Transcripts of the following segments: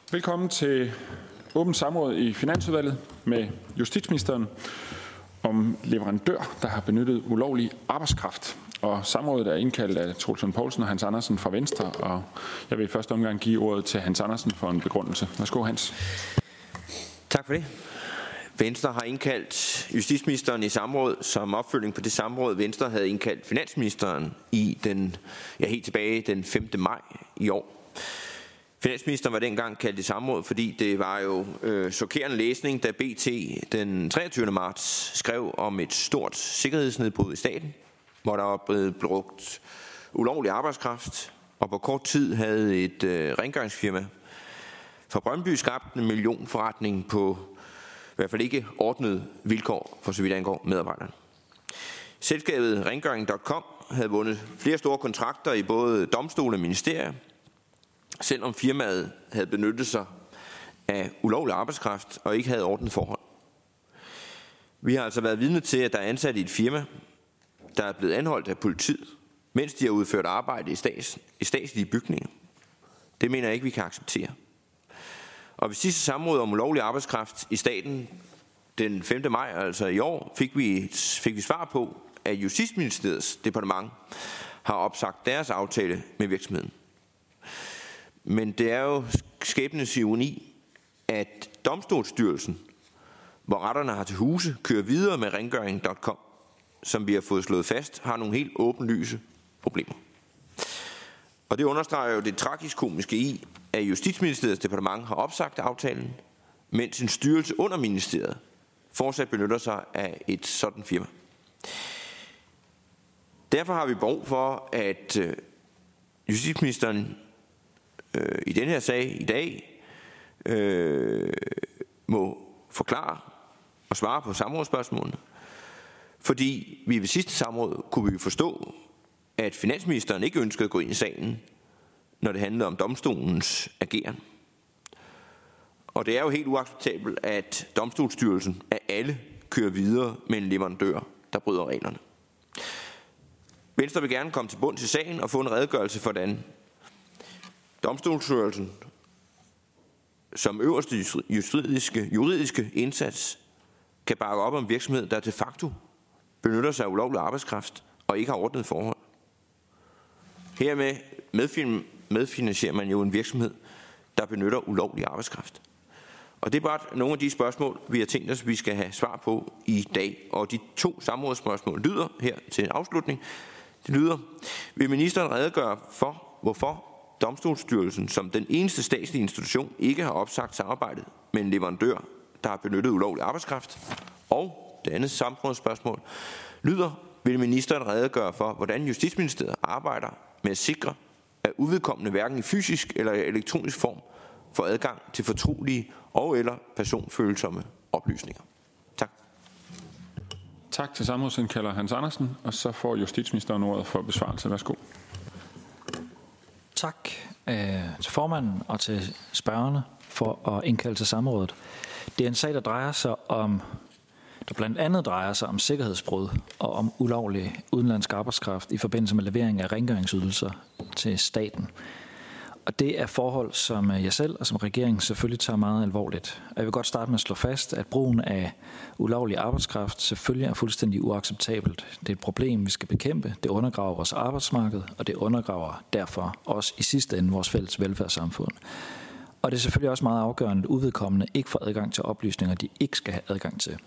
Velkommen til åbent samråd i Finansudvalget med justitsministeren om leverandør, der har benyttet ulovlig arbejdskraft. Og samrådet er indkaldt af Troels Lund Poulsen og Hans Andersen fra Venstre, og jeg vil i første omgang give ordet til Hans Andersen for en begrundelse. Værsgo, Hans. Tak for det. Venstre har indkaldt justitsministeren i samråd som opfølging på det samråd, Venstre havde indkaldt finansministeren i helt tilbage den 5. maj i år. Finansministeren var dengang kaldt i samråd, fordi det var jo chokerende læsning, da BT den 23. marts skrev om et stort sikkerhedsnedbrud i staten, hvor der var blevet brugt ulovlig arbejdskraft, og på kort tid havde et rengøringsfirma fra Brøndby skabt en millionforretning på i hvert fald ikke ordnede vilkår, for så vidt angår medarbejderne. Selskabet Rengøring.com havde vundet flere store kontrakter i både domstole og ministerier, selvom firmaet havde benyttet sig af ulovlig arbejdskraft og ikke havde ordnet forhold. Vi har altså været vidne til, at der er ansat i et firma, der er blevet anholdt af politiet, mens de har udført arbejde i statslige bygninger. Det mener jeg ikke, vi kan acceptere. Og ved sidste samråd om ulovlig arbejdskraft i staten den 5. maj, altså i år, fik vi svar på, at Justitsministeriets departement har opsagt deres aftale med virksomheden. Men det er jo skæbnens ironi, at Domstolsstyrelsen, hvor retterne har til huse, kører videre med Rengøring.com, som vi har fået slået fast, har nogle helt åbenlyse problemer. Og det understreger jo det tragikomiske i, at Justitsministeriets departement har opsagt aftalen, mens en styrelse under ministeriet fortsat benytter sig af et sådan firma. Derfor har vi brug for, at justitsministeren i denne her sag i dag må forklare og svare på samrådsspørgsmålene. Fordi vi ved sidste samråd kunne vi forstå, at finansministeren ikke ønskede at gå ind i sagen, når det handlede om domstolens ageren. Og det er jo helt uacceptabelt, at Domstolsstyrelsen af alle kører videre med en leverandør, der bryder reglerne. Venstre vil gerne komme til bund til sagen og få en redegørelse for, hvordan Domstolsstyrelsen som øverste juridiske indsats kan bakke op om virksomhed, der de facto benytter sig af ulovlig arbejdskraft og ikke har ordnet forhold. Hermed medfinansierer man jo en virksomhed, der benytter ulovlig arbejdskraft. Og det er bare nogle af de spørgsmål, vi har tænkt os, vi skal have svar på i dag. Og de 2 samrådsspørgsmål lyder her til en afslutning. Det lyder: vil ministeren redegøre for, hvorfor Domstolsstyrelsen som den eneste statslige institution ikke har opsagt samarbejdet med en leverandør, der har benyttet ulovlig arbejdskraft? Og det andet samrådsspørgsmål lyder: vil ministeren redegøre for, hvordan Justitsministeriet arbejder med at sikre, at uvedkommende hverken i fysisk eller elektronisk form får adgang til fortrolige og eller personfølsomme oplysninger? Tak. Tak til samrådsindkalder Hans Andersen, og så får justitsministeren ordet for besvarelse. Værsgo. Tak til formanden og til spørgerne for at indkalde til samrådet. Det er en sag, der blandt andet drejer sig om sikkerhedsbrud og om ulovlig udenlandsk arbejdskraft i forbindelse med levering af rengøringsydelser til staten. Og det er forhold, som jeg selv og som regeringen selvfølgelig tager meget alvorligt. Og jeg vil godt starte med at slå fast, at brugen af ulovlig arbejdskraft selvfølgelig er fuldstændig uacceptabelt. Det er et problem, vi skal bekæmpe. Det undergraver vores arbejdsmarked, og det undergraver derfor også i sidste ende vores fælles velfærdssamfund. Og det er selvfølgelig også meget afgørende, at uvedkommende ikke får adgang til oplysninger, de ikke skal have adgang til.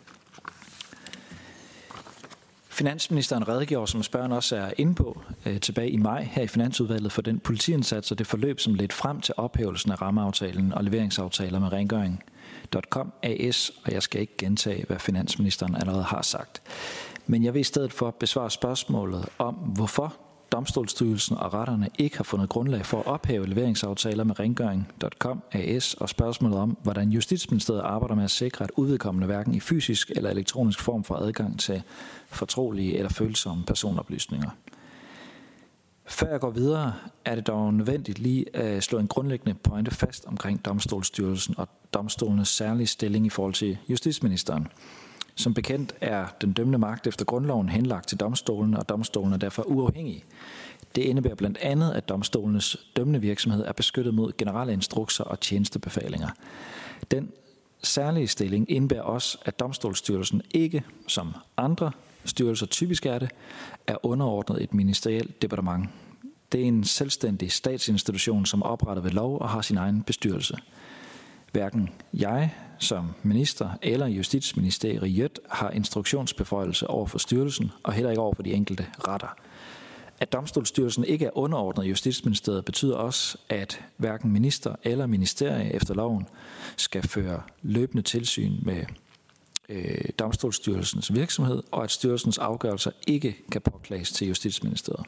Finansministeren redegjorde, som spørgeren også er inde på, tilbage i maj her i Finansudvalget for den politiindsats og det forløb, som ledte frem til ophævelsen af rammeaftalen og leveringsaftaler med Rengøring.com AS, og jeg skal ikke gentage, hvad finansministeren allerede har sagt. Men jeg vil i stedet for besvare spørgsmålet om, hvorfor Domstolsstyrelsen og retterne ikke har fundet grundlag for at ophæve leveringsaftaler med Rengøring.com AS, og spørgsmålet om, hvordan Justitsministeriet arbejder med at sikre, at uvedkommende hverken i fysisk eller elektronisk form får adgang til fortrolige eller følsomme personoplysninger. Før jeg går videre, er det dog nødvendigt lige at slå en grundlæggende pointe fast omkring Domstolsstyrelsen og domstolenes særlige stilling i forhold til justitsministeren. Som bekendt er den dømmende magt efter grundloven henlagt til domstolen, og domstolen er derfor uafhængig. Det indebærer blandt andet, at domstolenes dømmende virksomhed er beskyttet mod generelle instrukser og tjenestebefalinger. Den særlige stilling indebærer også, at Domstolsstyrelsen ikke, som andre styrelser typisk er det, er underordnet et ministerielt departement. Det er en selvstændig statsinstitution, som er oprettet ved lov og har sin egen bestyrelse. Hverken jeg som minister eller Justitsministeriet har instruktionsbeføjelse over for styrelsen og heller ikke over for de enkelte retter. At Domstolsstyrelsen ikke er underordnet Justitsministeriet betyder også, at hverken minister eller ministerie efter loven skal føre løbende tilsyn med Domstolsstyrelsens virksomhed, og at styrelsens afgørelser ikke kan påklages til Justitsministeriet.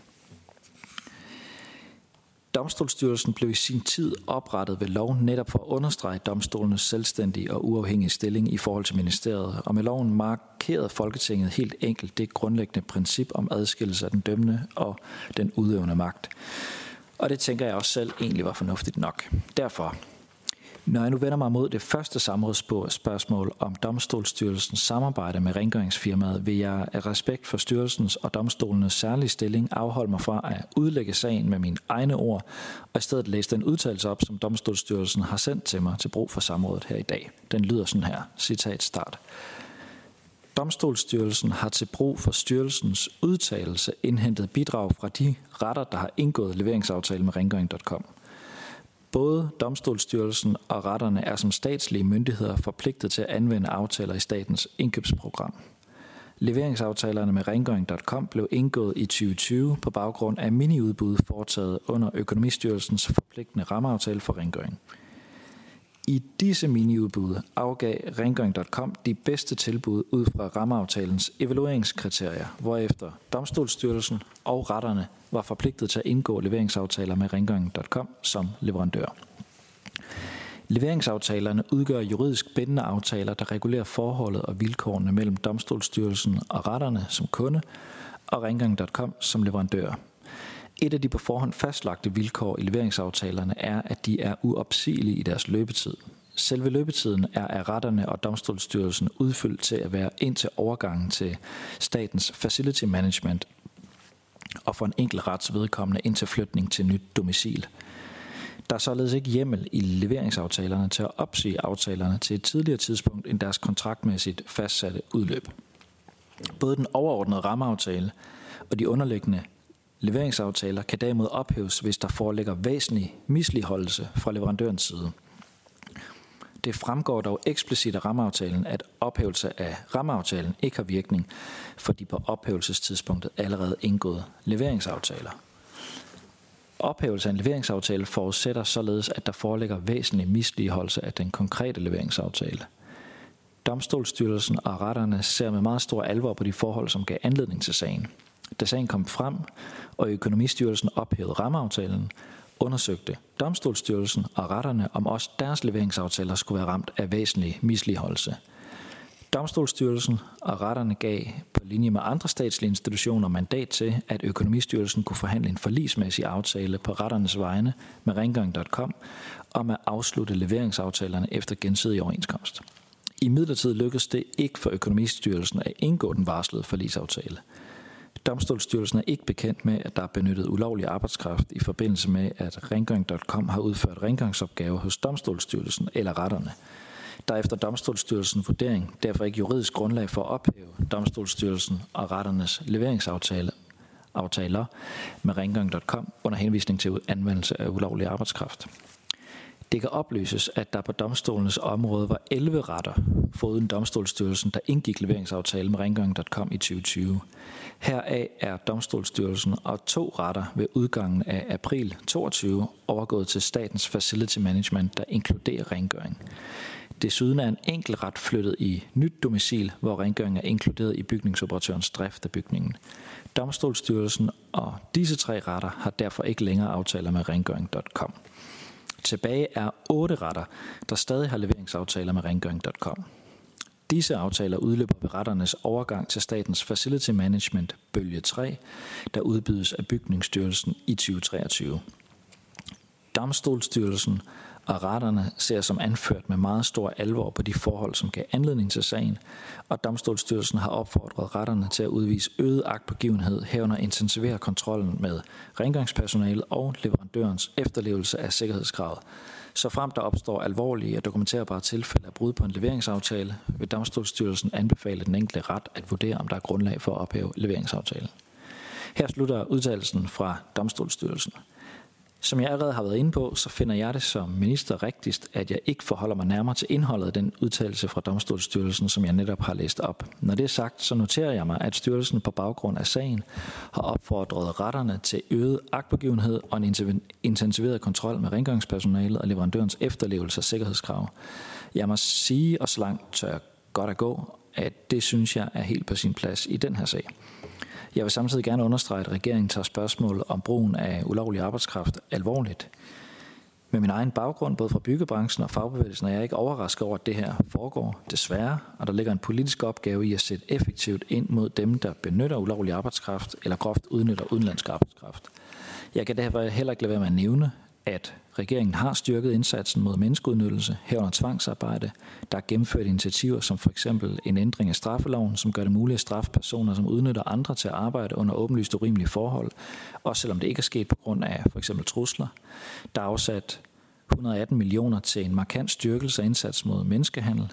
Domstolsstyrelsen blev i sin tid oprettet ved lov netop for at understrege domstolenes selvstændige og uafhængige stilling i forhold til ministeriet, og med loven markerede Folketinget helt enkelt det grundlæggende princip om adskillelse af den dømmende og den udøvende magt. Og det tænker jeg også selv egentlig var fornuftigt nok. Derfor, når jeg nu vender mig mod det første samrådsspørgsmål om Domstolsstyrelsens samarbejde med rengøringsfirmaet, vil jeg af respekt for styrelsens og domstolenes særlige stilling afholde mig fra at udlægge sagen med mine egne ord, og i stedet læse den udtalelse op, som Domstolsstyrelsen har sendt til mig til brug for samrådet her i dag. Den lyder sådan her, citat start. Domstolsstyrelsen har til brug for styrelsens udtalelse indhentet bidrag fra de retter, der har indgået leveringsaftale med rengøring.com. Både Domstolsstyrelsen og retterne er som statslige myndigheder forpligtet til at anvende aftaler i statens indkøbsprogram. Leveringsaftalerne med rengøring.com blev indgået i 2020 på baggrund af miniudbud foretaget under Økonomistyrelsens forpligtende rammeaftale for rengøring. I disse miniudbud afgav rengøring.com de bedste tilbud ud fra rammeaftalens evalueringskriterier, hvorefter Domstolsstyrelsen og retterne var forpligtet til at indgå leveringsaftaler med rengøring.com som leverandør. Leveringsaftalerne udgør juridisk bindende aftaler, der regulerer forholdet og vilkårene mellem Domstolsstyrelsen og retterne som kunde og rengøring.com som leverandør. Et af de på forhånd fastlagte vilkår i leveringsaftalerne er, at de er uopsigelige i deres løbetid. Selve løbetiden er af retterne og Domstolsstyrelsen udfyldt til at være indtil overgangen til statens facility management og for en enkelt rets vedkommende indtil flytning til nyt domicil. Der er således ikke hjemmel i leveringsaftalerne til at opsige aftalerne til et tidligere tidspunkt end deres kontraktmæssigt fastsatte udløb. Både den overordnede rammeaftale og de underliggende leveringsaftaler kan derimod ophæves, hvis der foreligger væsentlig misligholdelse fra leverandørens side. Det fremgår dog eksplicit af rammeaftalen, at ophævelse af rammeaftalen ikke har virkning for de på ophævelsestidspunktet allerede indgåede leveringsaftaler. Ophævelse af en leveringsaftale forudsætter således, at der foreligger væsentlig misligholdelse af den konkrete leveringsaftale. Domstolsstyrelsen og retterne ser med meget stor alvor på de forhold, som gav anledning til sagen. Da sagen kom frem, og Økonomistyrelsen ophævede rammeaftalen, undersøgte Domstolsstyrelsen og retterne, om også deres leveringsaftaler skulle være ramt af væsentlig misligholdelse. Domstolsstyrelsen og retterne gav på linje med andre statslige institutioner mandat til, at Økonomistyrelsen kunne forhandle en forligsmæssig aftale på retternes vegne med rengøring.com om at afslutte leveringsaftalerne efter gensidig overenskomst. Imidlertid lykkedes det ikke for Økonomistyrelsen at indgå den varslede forligsaftale. Domstolsstyrelsen er ikke bekendt med, at der er benyttet ulovlig arbejdskraft i forbindelse med, at rengøring.com har udført rengøringsopgaver hos Domstolsstyrelsen eller retterne. Der er efter Domstolsstyrelsens vurdering derfor ikke juridisk grundlag for at ophæve Domstolsstyrelsen og retternes leveringsaftaler med rengøring.com under henvisning til anvendelse af ulovlig arbejdskraft. Det kan oplyses, at der på domstolenes område var 11 retter foruden Domstolsstyrelsen, der indgik leveringsaftale med rengøring.com i 2020. Heraf er Domstolsstyrelsen og 2 retter ved udgangen af april 2022 overgået til statens facility management, der inkluderer rengøring. Desuden er en enkelt ret flyttet i nyt domicil, hvor rengøring er inkluderet i bygningsoperatørens drift af bygningen. Domstolsstyrelsen og disse 3 retter har derfor ikke længere aftaler med rengøring.com. Tilbage er 8 retter, der stadig har leveringsaftaler med rengøring.com. Disse aftaler udløber ved retternes overgang til statens Facility Management bølge 3, der udbydes af Bygningsstyrelsen i 2023. Domstolsstyrelsen og retterne ser som anført med meget stor alvor på de forhold, som gav anledning til sagen, og Domstolsstyrelsen har opfordret retterne til at udvise øget agtpågivenhed, herunder intensivere kontrollen med rengøringspersonale og leverandørens efterlevelse af sikkerhedskravet. Så frem der opstår alvorlige og dokumenterbare tilfælde af brud på en leveringsaftale, vil Domstolsstyrelsen anbefale den enkelte ret at vurdere, om der er grundlag for at ophæve leveringsaftalen. Her slutter udtalelsen fra Domstolsstyrelsen. Som jeg allerede har været inde på, så finder jeg det som minister rigtigst, at jeg ikke forholder mig nærmere til indholdet af den udtalelse fra Domstolsstyrelsen, som jeg netop har læst op. Når det er sagt, så noterer jeg mig, at styrelsen på baggrund af sagen har opfordret retterne til øget agtpågivenhed og en intensiveret kontrol med rengøringspersonalet og leverandørens efterlevelse af sikkerhedskrav. Jeg må sige, og så langt tør jeg godt at gå, at det synes jeg er helt på sin plads i den her sag. Jeg vil samtidig gerne understrege, at regeringen tager spørgsmål om brugen af ulovlig arbejdskraft alvorligt. Med min egen baggrund, både fra byggebranchen og fagbevægelsen, er jeg ikke overrasket over, at det her foregår, desværre, og der ligger en politisk opgave i at sætte effektivt ind mod dem, der benytter ulovlig arbejdskraft eller groft udnytter udenlandsk arbejdskraft. Jeg kan derfor heller ikke lade være med at nævne, at regeringen har styrket indsatsen mod menneskeudnyttelse, herunder tvangsarbejde. Der er gennemført initiativer som for eksempel en ændring af straffeloven, som gør det muligt at straffe personer, som udnytter andre til at arbejde under åbenlyst urimelige forhold, også selvom det ikke er sket på grund af for eksempel trusler. Der er afsat 118 millioner til en markant styrkelse af indsats mod menneskehandel.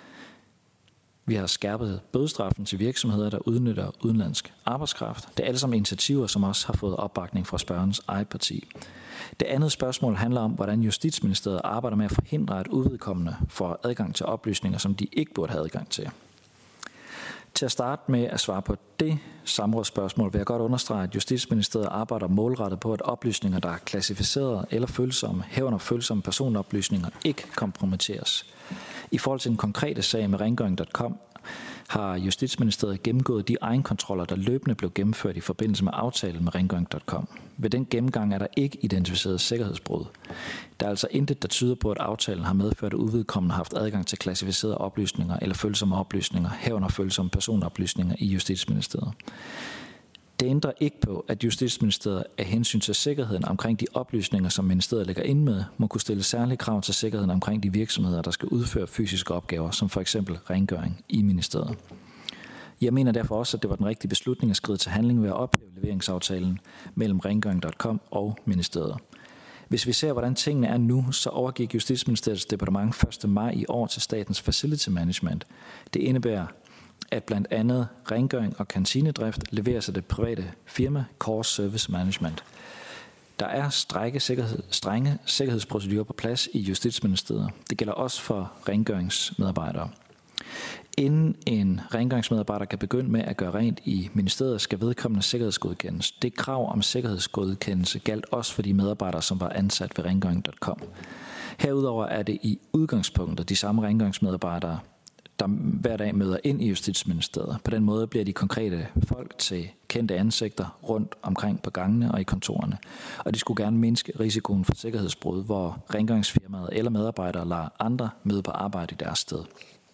Vi har skærpet bødestraffen til virksomheder, der udnytter udenlandsk arbejdskraft. Det er alle sammen initiativer, som også har fået opbakning fra spørgerens eget parti. Det andet spørgsmål handler om, hvordan Justitsministeriet arbejder med at forhindre, at uvedkommende får adgang til oplysninger, som de ikke burde have adgang til. Til at starte med at svare på det samrådsspørgsmål, vil jeg godt understrege, at Justitsministeriet arbejder målrettet på, at oplysninger, der er klassificerede eller følsomme, herunder følsomme personoplysninger, ikke kompromitteres. I forhold til den konkrete sag med rengøring.com har Justitsministeriet gennemgået de egenkontroller, der løbende blev gennemført i forbindelse med aftalen med rengøring.com. Ved den gennemgang er der ikke identificeret sikkerhedsbrud. Der er altså intet, der tyder på, at aftalen har medført, at uvedkommende har haft adgang til klassificerede oplysninger eller følsomme oplysninger, herunder følsomme personoplysninger i Justitsministeriet. Det ændrer ikke på, at Justitsministeriet af hensyn til sikkerheden omkring de oplysninger, som ministeriet lægger ind med, må kunne stille særlige krav til sikkerheden omkring de virksomheder, der skal udføre fysiske opgaver, som for eksempel rengøring i ministeriet. Jeg mener derfor også, at det var den rigtige beslutning at skride til handling ved at ophæve leveringsaftalen mellem rengøring.com og ministeriet. Hvis vi ser, hvordan tingene er nu, så overgik Justitsministeriets departement 1. maj i år til Statens Facility Management. Det indebærer, at blandt andet rengøring og kantinedrift leveres af det private firma Core Service Management. Der er strenge sikkerhedsprocedurer på plads i Justitsministeriet. Det gælder også for rengøringsmedarbejdere. Inden en rengøringsmedarbejder kan begynde med at gøre rent i ministeriet, skal vedkommende sikkerhedsgodkendes. Det krav om sikkerhedsgodkendelse galt også for de medarbejdere, som var ansat ved rengøring.com. Herudover er det i udgangspunktet de samme rengøringsmedarbejdere, der hver dag møder ind i Justitsministeriet. På den måde bliver de konkrete folk til kendte ansigter rundt omkring på gangene og i kontorerne. Og de skulle gerne mindske risikoen for sikkerhedsbrud, hvor rengøringsfirmaet eller medarbejdere lader andre møde på arbejde i deres sted.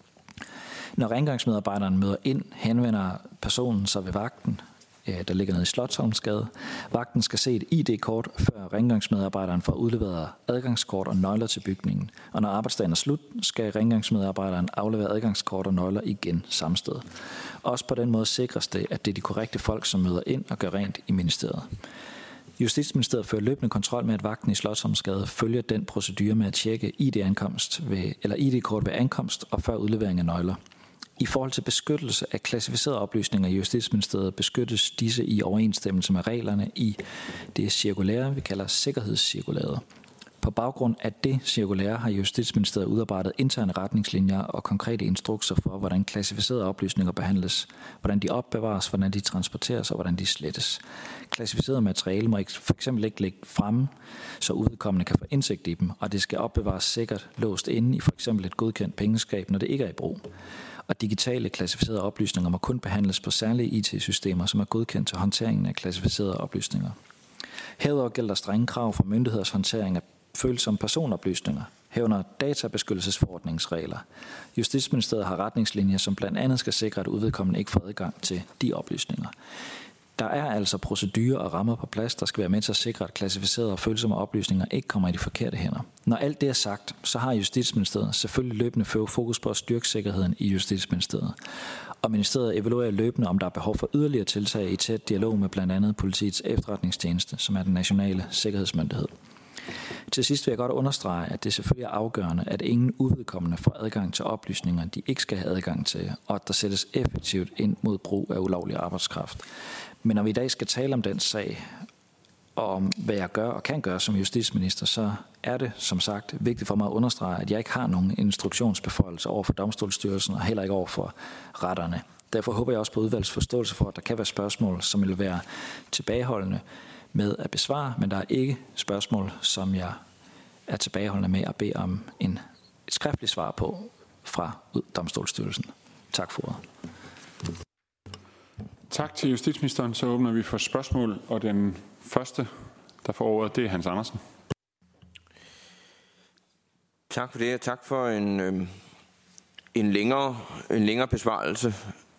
Når rengøringsmedarbejderen møder ind, henvender personen sig ved vagten, der ligger nede i Slotsholmsgade. Vagten skal se et ID-kort, før rengøringsmedarbejderen får udleveret adgangskort og nøgler til bygningen. Og når arbejdsdagen er slut, skal rengøringsmedarbejderen aflevere adgangskort og nøgler igen samme sted. Også på den måde sikres det, at det er de korrekte folk, som møder ind og gør rent i ministeriet. Justitsministeriet fører løbende kontrol med, at vagten i Slotsholmsgade følger den procedure med at tjekke ID-kort ved ankomst og før udlevering af nøgler. I forhold til beskyttelse af klassificerede oplysninger i Justitsministeriet beskyttes disse i overensstemmelse med reglerne i det cirkulære, vi kalder sikkerhedscirkulæret. På baggrund af det cirkulære har Justitsministeriet udarbejdet interne retningslinjer og konkrete instrukser for, hvordan klassificerede oplysninger behandles, hvordan de opbevares, hvordan de transporteres og hvordan de slettes. Klassificeret materiale må f.eks. ikke ligge fremme, så uvedkommende kan få indsigt i dem, og det skal opbevares sikkert låst inde i f.eks. et godkendt pengeskab, når det ikke er i brug. Og digitale klassificerede oplysninger må kun behandles på særlige IT-systemer, som er godkendt til håndteringen af klassificerede oplysninger. Herudover gælder der strenge krav for myndigheders håndtering af følsomme personoplysninger, herunder databeskyttelsesforordningsregler. Justitsministeriet har retningslinjer, som blandt andet skal sikre, at uvedkommende ikke får adgang til de oplysninger. Der er altså procedurer og rammer på plads, der skal være med til at sikre, at klassificerede og følsomme oplysninger ikke kommer i de forkerte hænder. Når alt det er sagt, så har Justitsministeriet selvfølgelig løbende fokus på at styrke sikkerheden i Justitsministeriet. Og ministeriet evaluerer løbende, om der er behov for yderligere tiltag i tæt dialog med blandt andet Politiets Efterretningstjeneste, som er den nationale sikkerhedsmyndighed. Til sidst vil jeg godt understrege, at det selvfølgelig er afgørende, at ingen uvedkommende får adgang til oplysninger, de ikke skal have adgang til, og at der sættes effektivt ind mod brug af ulovlig arbejdskraft. Men når vi i dag skal tale om den sag, og om hvad jeg gør og kan gøre som justitsminister, så er det som sagt vigtigt for mig at understrege, at jeg ikke har nogen instruktionsbeføjelse over for Domstolsstyrelsen og heller ikke over for retterne. Derfor håber jeg også på udvalgets forståelse for, at der kan være spørgsmål, som vil være tilbageholdende med at besvare, men der er ikke spørgsmål, som jeg er tilbageholdende med at bede om et skriftligt svar på fra Domstolsstyrelsen. Tak for ordet. Tak til justitsministeren. Så åbner vi for spørgsmål, og den første, der får ordet, det er Hans Andersen. Tak for det, og tak for en længere besvarelse.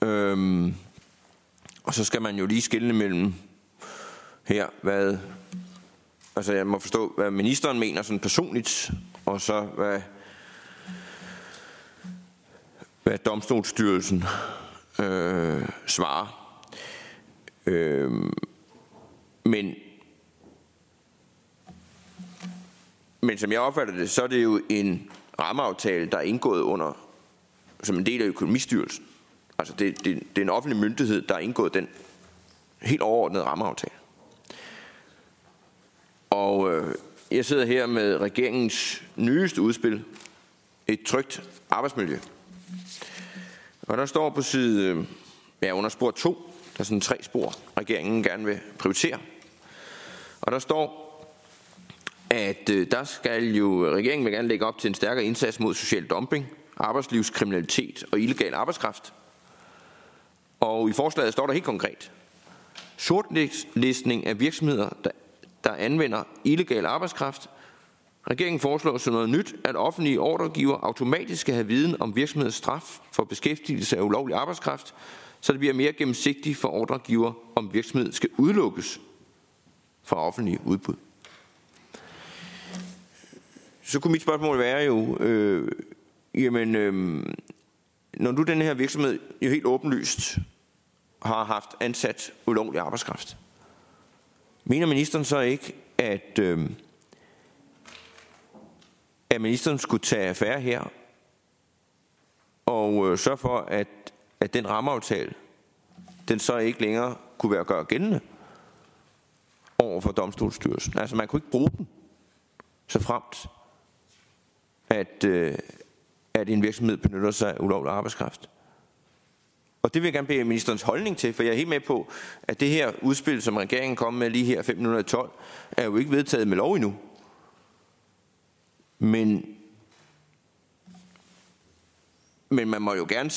Og så skal man jo lige skelne mellem her, altså jeg må forstå, hvad ministeren mener sådan personligt, og så hvad Domstolsstyrelsen svarer. Men som jeg opfatter det, så er det jo en rammeaftale, der er indgået som en del af Økonomistyrelsen. Altså det er en offentlig myndighed, der har indgået den helt overordnede rammeaftale. Og jeg sidder her med regeringens nyeste udspil, et trygt arbejdsmiljø. Og der står på side, under spor 2, der er sådan 3 spor, regeringen gerne vil prioritere. Og der står, at regeringen vil gerne lægge op til en stærkere indsats mod social dumping, arbejdslivskriminalitet og illegal arbejdskraft. Og i forslaget står der helt konkret: sortlistning af virksomheder, der anvender illegal arbejdskraft. Regeringen foreslår som noget nyt, at offentlige ordregiver automatisk skal have viden om virksomheders straf for beskæftigelse af ulovlig arbejdskraft, så det bliver mere gennemsigtigt for ordregiver, om virksomhed skal udelukkes fra offentlige udbud. Så kunne mit spørgsmål være jo, når du den her virksomhed jo helt åbenlyst har haft ansat ulovlig arbejdskraft, mener ministeren så ikke, at ministeren skulle tage affære her og sørge for, at den rammeaftale, den så ikke længere kunne være gøre gældende over for Domstolsstyrelsen? Altså man kunne ikke bruge den, så fremt at en virksomhed benytter sig af ulovlig arbejdskraft. Og det vil jeg gerne bede ministerens holdning til, for jeg er helt med på, at det her udspil, som regeringen kom med lige her 5 minutter i 12, er jo ikke vedtaget med lov endnu. Men man må jo gerne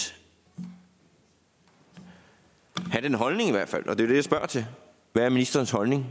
have den holdning i hvert fald, og det er det, jeg spørger til. Hvad er ministerens holdning?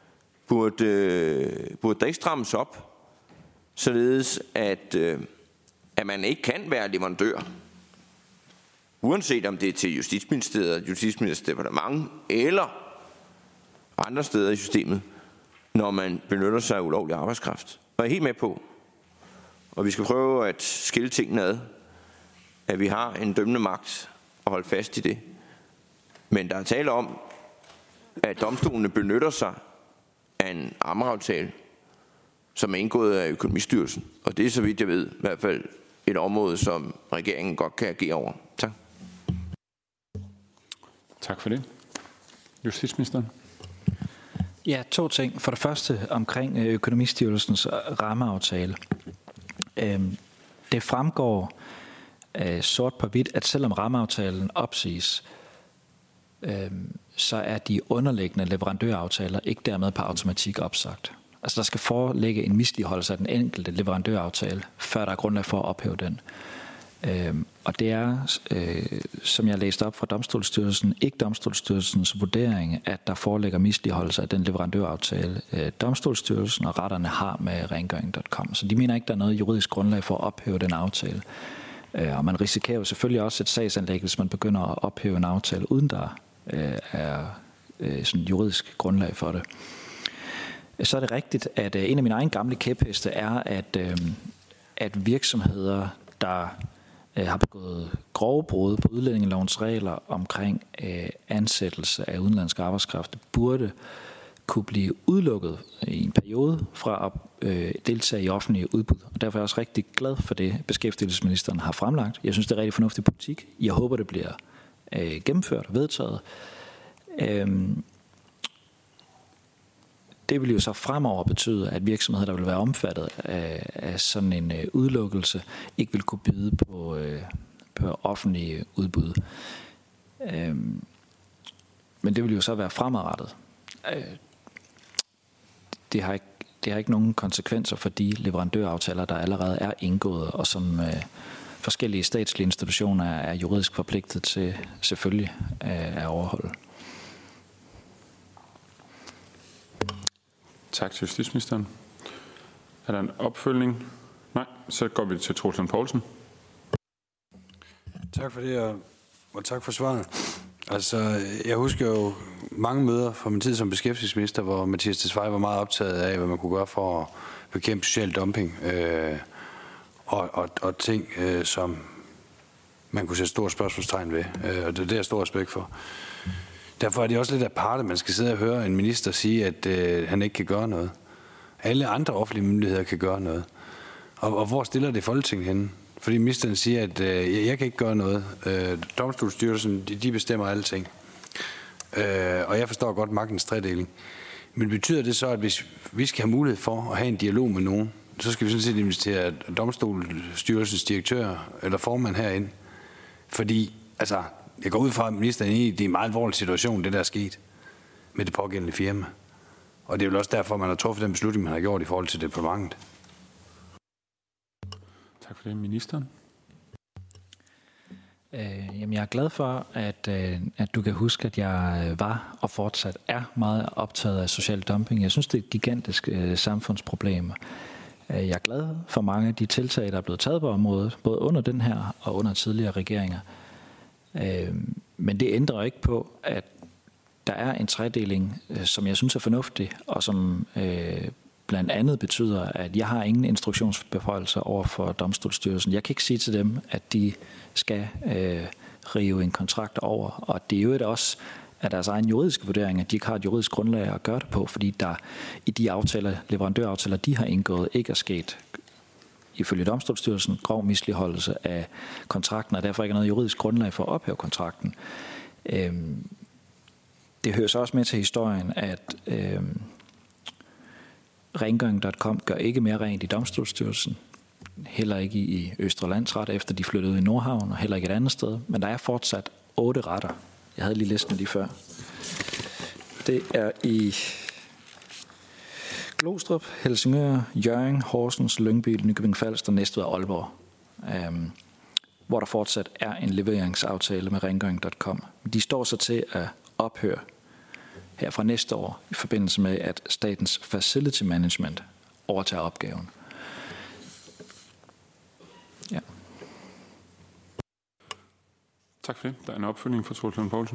Burde der ikke strammes op, således at man ikke kan være leverandør, uanset om det er til Justitsministeriet, Justitsministeriets departement eller andre steder i systemet, når man benytter sig af ulovlig arbejdskraft? Og jeg er helt med på, og vi skal prøve at skille tingene ad, at vi har en dømmende magt og holde fast i det. Men der er tale om, at domstolene benytter sig af en rammeaftale, som er indgået af Økonomistyrelsen. Og det er, så vidt jeg ved, i hvert fald et område, som regeringen godt kan agere over. Tak. Tak for det. Justitsministeren. Ja, 2 ting. For det første omkring Økonomistyrelsens rammeaftale. Det fremgår sort på hvidt, at selvom rammeaftalen opsiges, så er de underliggende leverandøraftaler ikke dermed på automatik opsagt. Altså der skal foreligge en misligholdelse af den enkelte leverandøraftale, før der er grundlag for at ophæve den. Og det er, som jeg læste op fra Domstolsstyrelsen, ikke Domstolsstyrelsens vurdering, at der foreligger misligholdelse af den leverandøraftale, Domstolsstyrelsen og retterne har med rengøring.com. Så de mener ikke, der er noget juridisk grundlag for at ophæve den aftale. Og man risikerer jo selvfølgelig også et sagsanlæg, hvis man begynder at ophæve en aftale, uden der er sådan juridisk grundlag for det. Så er det rigtigt, at en af mine egne gamle kæpheste er, at virksomheder, der har begået grove brud på udlændingelovens regler omkring ansættelse af udenlandsk arbejdskraft, burde kunne blive udelukket i en periode fra at deltage i offentlige udbud. Og derfor er jeg også rigtig glad for det, beskæftigelsesministeren har fremlagt. Jeg synes, det er rigtig fornuftig politik. Jeg håber, det bliver gennemført og vedtaget. Det vil jo så fremover betyde, at virksomheder, der vil være omfattet af sådan en udelukkelse, ikke vil kunne byde på offentlige udbud. Men det vil jo så være fremadrettet. Det har ikke nogen konsekvenser for de leverandøraftaler, der allerede er indgået, og som forskellige statslige institutioner er juridisk forpligtet til selvfølgelig at overholde. Tak til justitsministeren. Er der en opfølgning? Nej, så går vi til Troels Lund Poulsen. Tak for det, og tak for svaret. Altså, jeg husker jo mange møder fra min tid som beskæftigelsesminister, hvor Mathias Tesfaye var meget optaget af, hvad man kunne gøre for at bekæmpe social dumping og ting, som man kunne sætte store spørgsmålstegn ved. Og det er jeg stor respekt for. Derfor er det også lidt aparte, man skal sidde og høre en minister sige, at han ikke kan gøre noget. Alle andre offentlige myndigheder kan gøre noget. Og hvor stiller det Folketinget henne? Fordi ministeren siger, at jeg kan ikke gøre noget. Domstolsstyrelsen, de bestemmer alting. Og jeg forstår godt magtens tredeling. Men betyder det så, at hvis vi skal have mulighed for at have en dialog med nogen, så skal vi sådan set invitere Domstolsstyrelsens direktør eller formand herinde? Fordi, altså, jeg går ud fra, at ministeren er enig i, det er en meget alvorlig situation, det der er sket med det pågældende firma. Og det er vel også derfor, man har truffet den beslutning, man har gjort i forhold til departementet. Tak for det, ministeren. Jamen, jeg er glad for, at du kan huske, at jeg var og fortsat er meget optaget af social dumping. Jeg synes, det er et gigantisk samfundsproblem. Jeg er glad for mange af de tiltag, der er blevet taget på området, både under den her og under tidligere regeringer. Men det ændrer ikke på, at der er en tredeling, som jeg synes er fornuftig, og som blandt andet betyder, at jeg har ingen instruktionsbeføjelser over for Domstolsstyrelsen. Jeg kan ikke sige til dem, at de skal rive en kontrakt over, og det er jo også af deres egen juridiske vurdering, at de ikke har et juridisk grundlag at gøre det på, fordi der i de leverandøraftaler, de har indgået, ikke er sket ifølge Domstolsstyrelsen grov misligholdelse af kontrakten, og derfor ikke er noget juridisk grundlag for at ophæve kontrakten. Det hører så også med til historien, at Rengøring.com gør ikke mere rent i Domstolsstyrelsen, heller ikke i Østre Landsret, efter de flyttede i Nordhavn, og heller ikke et andet sted, men der er fortsat 8 retter. Jeg havde lige listen lige før. Det er i Glostrup, Helsingør, Hjørring, Horsens, Lyngby, Nykøbing Falster, Næstved og Aalborg, hvor der fortsat er en leveringsaftale med Rengøring.com. De står så til at ophøre her fra næste år i forbindelse med, at statens Facility Management overtager opgaven. Ja. Tak for det. Der er en opfølgning fra Troels Lund Poulsen.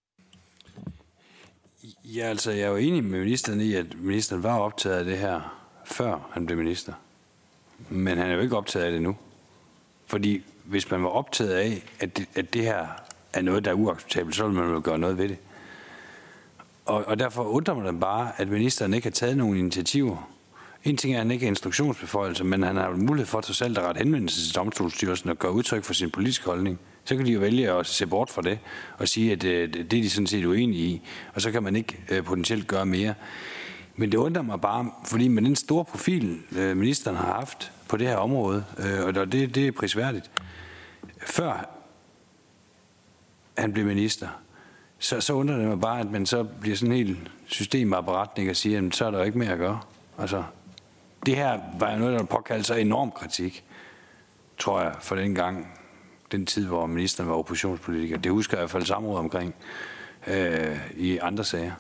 Ja, altså, jeg er jo enig med ministeren i, at ministeren var optaget af det her, før han blev minister. Men han er jo ikke optaget af det nu. Fordi hvis man var optaget af, at det her er noget, der er uacceptabelt, så vil man jo gøre noget ved det. Og derfor undrer man dem bare, at ministeren ikke har taget nogen initiativer. En ting er, at han ikke har instruktionsbeføjelser, men han har jo mulighed for at selv ret henvendelse til Domstolsstyrelsen og gøre udtryk for sin politiske holdning. Så kan de jo vælge at se bort fra det og sige, at det er de sådan set uenige i, og så kan man ikke potentielt gøre mere. Men det undrer mig bare, fordi med den store profil, ministeren har haft på det her område, og det er prisværdigt, før han blev minister, så undrer det mig bare, at man så bliver sådan en helt systemapparatning og siger, at så er der jo ikke mere at gøre. Altså, det her var jo noget, der påkaldte sig enorm kritik, tror jeg, for den tid, hvor ministeren var oppositionspolitiker. Det husker jeg i hvert fald samråd omkring i andre sager.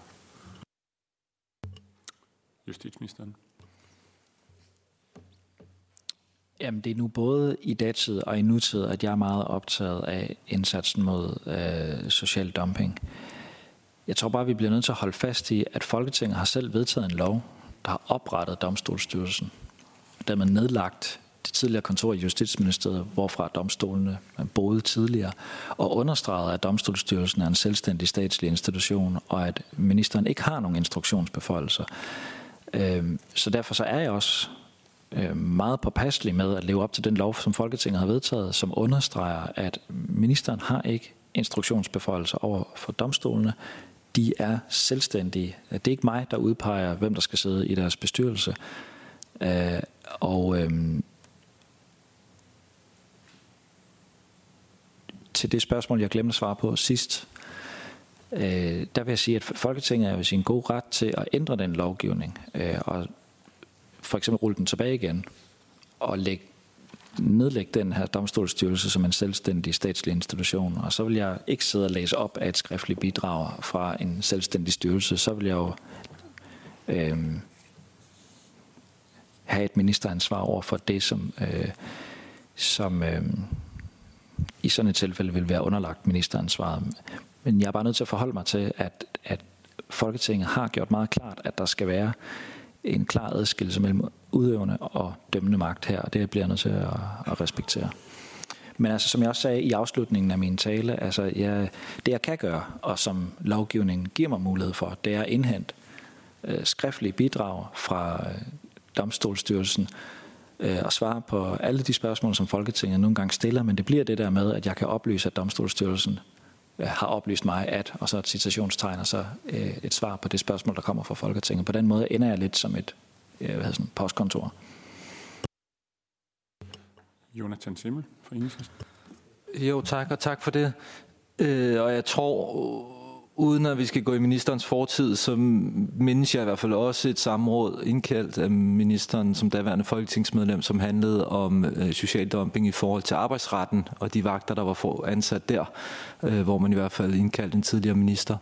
Justitsministeren. Jamen, det er nu både i datid og i nutid, at jeg er meget optaget af indsatsen mod social dumping. Jeg tror bare, vi bliver nødt til at holde fast i, at Folketinget har selv vedtaget en lov, der har oprettet Domstolsstyrelsen, og dermed nedlagt det tidligere kontor i Justitsministeriet, hvorfra domstolene boede tidligere, og understreget, at Domstolsstyrelsen er en selvstændig statslig institution, og at ministeren ikke har nogen instruktionsbeføjelser. Så derfor så er jeg også meget påpasselig med at leve op til den lov, som Folketinget har vedtaget, som understreger, at ministeren har ikke instruktionsbeføjelser over for domstolene. De er selvstændige. Det er ikke mig, der udpeger, hvem der skal sidde i deres bestyrelse. Til det spørgsmål, jeg glemte at svare på sidst, der vil jeg sige, at Folketinget er jo i sin gode ret til at ændre den lovgivning, og for eksempel rulle den tilbage igen, og nedlægge den her domstolsstyrelse som en selvstændig statslig institution. Og så vil jeg ikke sidde og læse op af et skriftligt bidrag fra en selvstændig styrelse. Så vil jeg jo have et ministeransvar over for det, som i sådan et tilfælde vil være underlagt ministeransvaret. Men jeg er bare nødt til at forholde mig til, at Folketinget har gjort meget klart, at der skal være en klar adskillelse mellem udøvende og dømmende magt her, og det bliver jeg nødt til at respektere. Men altså, som jeg også sagde i afslutningen af min tale, altså det jeg kan gøre, og som lovgivningen giver mig mulighed for, det er at indhente skriftlige bidrag fra Domstolsstyrelsen og svare på alle de spørgsmål, som Folketinget nogle gange stiller, men det bliver det der med, at jeg kan oplyse, at Domstolsstyrelsen har oplyst mig, at, og så et citationstegn, og så et svar på det spørgsmål, der kommer fra Folketinget. På den måde ender jeg lidt som et postkontor. Jonathan Simmel fra Enhedslisten. Jo, tak, og tak for det. Og jeg tror, uden at vi skal gå i ministerens fortid, så mindes jeg i hvert fald også et samråd indkaldt af ministeren som daværende folketingsmedlem, som handlede om social dumping i forhold til arbejdsretten og de vagter, der var ansat der, hvor man i hvert fald indkaldte en tidligere minister.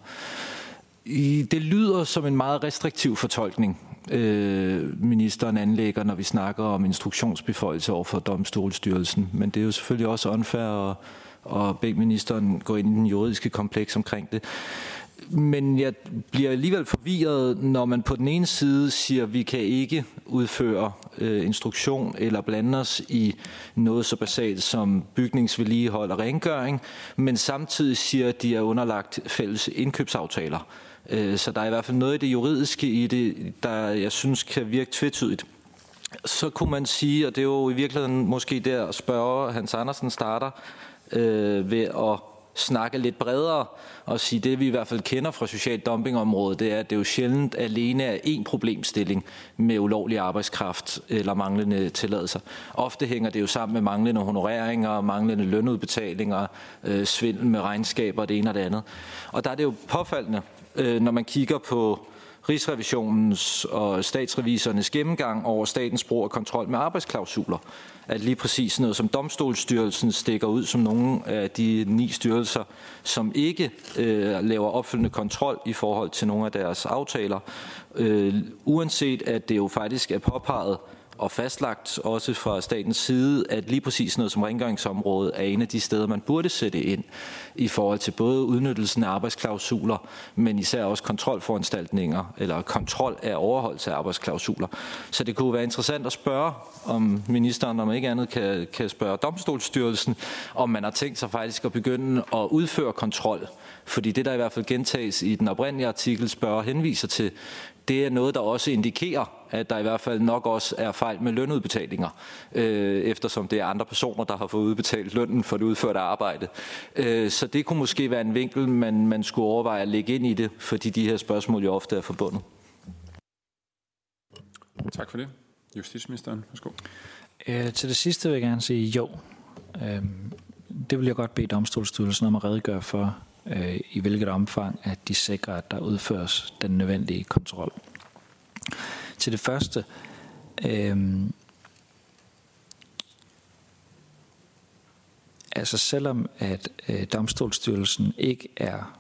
Det lyder som en meget restriktiv fortolkning, ministeren anlægger, når vi snakker om instruktionsbeføjelse over for Domstolsstyrelsen. Men det er jo selvfølgelig også unfair og bede ministeren gå ind i den juridiske kompleks omkring det. Men jeg bliver alligevel forvirret, når man på den ene side siger, at vi kan ikke udføre instruktion eller blande os i noget så basalt som bygningsvedligehold og rengøring, men samtidig siger, at de er underlagt fælles indkøbsaftaler. Så der er i hvert fald noget i det juridiske i det, der jeg synes kan virke tvetydigt. Så kunne man sige, og det er jo i virkeligheden måske der at spørge, Hans Andersen starter ved at snakke lidt bredere og sige, det vi i hvert fald kender fra social dumpingområdet, det er, at det jo sjældent alene er én problemstilling med ulovlig arbejdskraft eller manglende tilladelser. Ofte hænger det jo sammen med manglende honoreringer, manglende lønudbetalinger, svindel med regnskaber og det ene og det andet. Og der er det jo påfaldende, når man kigger på Rigsrevisionens og statsrevisorernes gennemgang over statens brug af kontrol med arbejdsklausuler, at lige præcis noget som Domstolsstyrelsen stikker ud som nogle af de 9 styrelser, som ikke laver opfølgende kontrol i forhold til nogle af deres aftaler, uanset at det jo faktisk er påpeget og fastlagt også fra statens side, at lige præcis noget som rengøringsområdet er en af de steder, man burde sætte ind i forhold til både udnyttelsen af arbejdsklausuler, men især også kontrolforanstaltninger eller kontrol af overholdelse af arbejdsklausuler. Så det kunne være interessant at spørge, om ministeren, om ikke andet, kan spørge Domstolsstyrelsen, om man har tænkt sig faktisk at begynde at udføre kontrol. Fordi det, der i hvert fald gentages i den oprindelige artikel, spørger henviser til, det er noget, der også indikerer, at der i hvert fald nok også er fejl med lønudbetalinger, eftersom det er andre personer, der har fået udbetalt lønnen for det udførte arbejde. Så det kunne måske være en vinkel, man skulle overveje at lægge ind i det, fordi de her spørgsmål jo ofte er forbundet. Tak for det. Justitsministeren, værsgo. Til det sidste vil jeg gerne sige jo. Det vil jeg godt bede Domstolsstyrelsen om at redegøre for, i hvilket omfang, at de sikrer, at der udføres den nødvendige kontrol. Til det første, altså selvom at Domstolsstyrelsen ikke er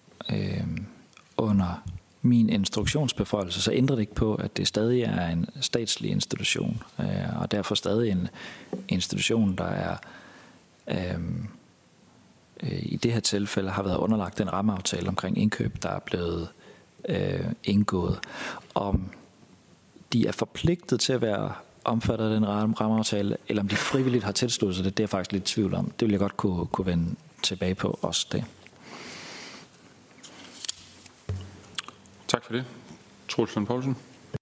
under min instruktionsbeføjelse, så ændrer det ikke på, at det stadig er en statslig institution, og derfor stadig en institution, der er i det her tilfælde har været underlagt den rammeaftale omkring indkøb, der er blevet indgået. Om de er forpligtet til at være omfattet af den rammeaftale, eller om de frivilligt har tilsluttet sig det er jeg faktisk lidt i tvivl om. Det vil jeg godt kunne vende tilbage på også det. Tak for det. Troels Lund Poulsen.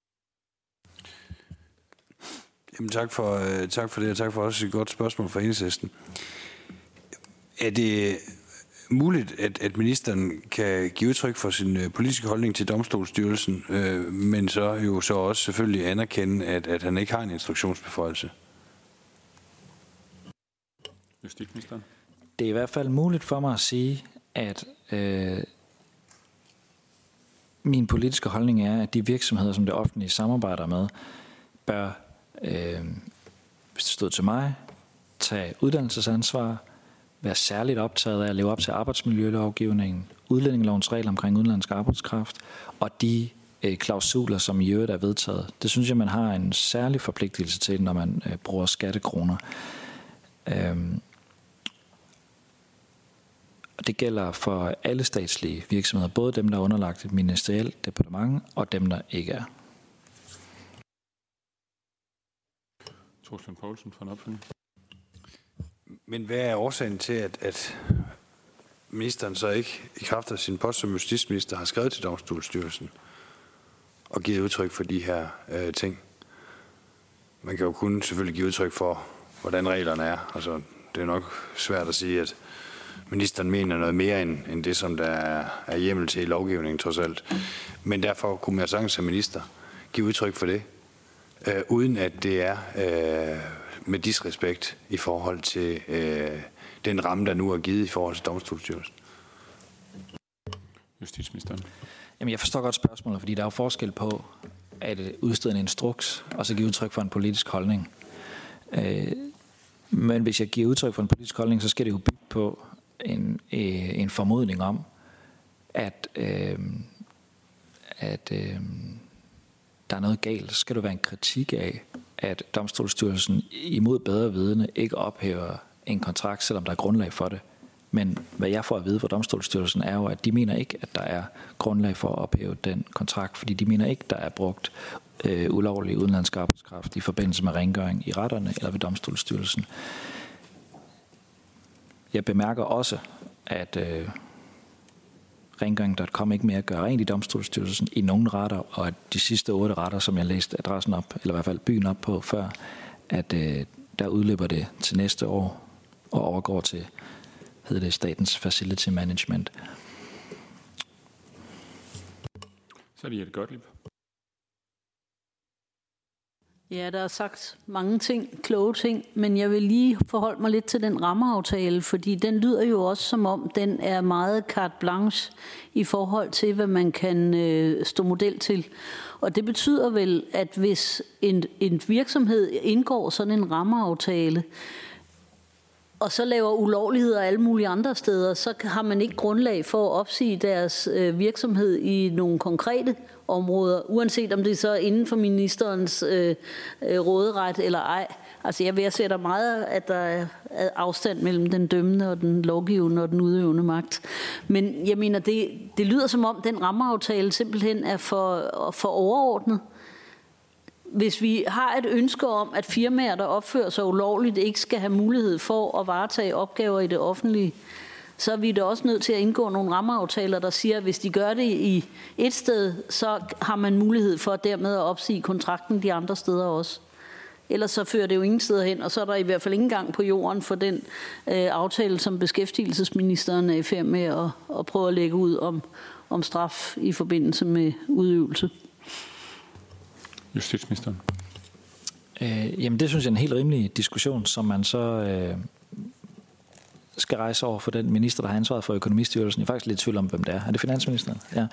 Jamen, tak for det, og tak for også et godt spørgsmål fra Enhedslisten. Er det muligt, at ministeren kan give udtryk for sin politiske holdning til domstolsstyrelsen, men så også selvfølgelig anerkende, at han ikke har en instruktionsbeføjelse? Justitsministeren. Det er i hvert fald muligt for mig at sige, at min politiske holdning er, at de virksomheder, som det offentlige samarbejder med, bør, hvis det stod til mig, tage uddannelsesansvar, være særligt optaget af at leve op til arbejdsmiljølovgivningen, udlændingelovens regler omkring udenlandsk arbejdskraft og de klausuler, som i øvrigt er vedtaget. Det synes jeg, man har en særlig forpligtelse til, når man bruger skattekroner. Og det gælder for alle statslige virksomheder, både dem, der er underlagt et ministerielt departement, og dem, der ikke er. Troels Lund Poulsen for en opfølgning. Men hvad er årsagen til, at ministeren så ikke i kraft af sin post som justitsminister har skrevet til Domstolsstyrelsen og givet udtryk for de her ting? Man kan jo kun selvfølgelig give udtryk for, hvordan reglerne er. Altså, det er nok svært at sige, at ministeren mener noget mere end det, som der er hjemmel til i lovgivningen trods alt. Men derfor kunne man sagtens som minister give udtryk for det, uden at det er med disrespekt i forhold til den ramme, der nu er givet i forhold til Domstolsstyrelsen. Justitsministeren. Jamen, jeg forstår godt spørgsmålet, fordi der er jo forskel på at udstede en instruks og så give udtryk for en politisk holdning. Men hvis jeg giver udtryk for en politisk holdning, så skal det jo bygge på en formodning om, at der er noget galt. Så skal det være en kritik af, at Domstolsstyrelsen imod bedre vidende ikke ophæver en kontrakt, selvom der er grundlag for det. Men hvad jeg får at vide fra Domstolsstyrelsen er jo, at de mener ikke, at der er grundlag for at ophæve den kontrakt, fordi de mener ikke, der er brugt ulovlig udenlandsk arbejdskraft i forbindelse med rengøring i retterne eller ved Domstolsstyrelsen. Jeg bemærker også, at rengøring.com ikke mere gør rent i Domstolsstyrelsen i nogle retter, og at de sidste 8 retter, som jeg læste adressen op, eller i hvert fald byen op på før, at der udløber det til næste år og overgår til, hedder det, Statens Facility Management. Så er det Jette Gottlieb. Ja, der er sagt mange ting, kloge ting, men jeg vil lige forholde mig lidt til den rammeaftale, fordi den lyder jo også som om, den er meget carte blanche i forhold til, hvad man kan stå model til. Og det betyder vel, at hvis en virksomhed indgår sådan en rammeaftale, og så laver ulovligheder alle mulige andre steder, så har man ikke grundlag for at opsige deres virksomhed i nogle konkrete områder, uanset om det er så inden for ministerens råderet eller ej. Altså jeg værdsætter meget, at der er afstand mellem den dømmende og den lovgivende og den udøvende magt. Men jeg mener, det lyder som om, den rammeaftale simpelthen er for overordnet. Hvis vi har et ønske om, at firmaer, der opfører sig ulovligt, ikke skal have mulighed for at varetage opgaver i det offentlige, så er vi da også nødt til at indgå nogle rammeaftaler, der siger, at hvis de gør det i et sted, så har man mulighed for dermed at opsige kontrakten de andre steder også. Ellers så fører det jo ingen steder hen, og så er der i hvert fald ingen gang på jorden for den aftale, som beskæftigelsesministeren er i færd med at prøve at lægge ud om straf i forbindelse med udøvelse. Justitsministeren. Jamen det synes jeg er en helt rimelig diskussion, som man så skal rejse over for den minister, der har ansvaret for økonomistyrelsen. Jeg er faktisk lidt i tvivl om, hvem det er. Er det finansministeren? Ja.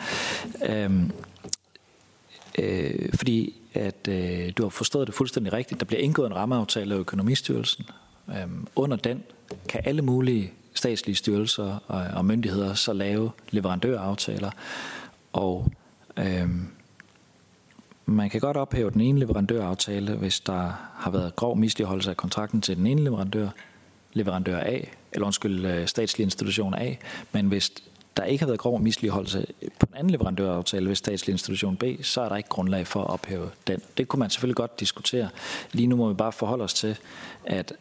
Fordi at du har forstået det fuldstændig rigtigt. Der bliver indgået en rammeaftale af økonomistyrelsen. Under den kan alle mulige statslige styrelser og myndigheder så lave leverandøraftaler. Og man kan godt ophæve den ene leverandøraftale, hvis der har været grov misligholdelse af kontrakten til den ene leverandør. leverandør A, eller statslig institution A, men hvis der ikke har været grov misligholdelse på en anden leverandøraftale ved statslig institution B, så er der ikke grundlag for at ophæve den. Det kunne man selvfølgelig godt diskutere. Lige nu må vi bare forholde os til, at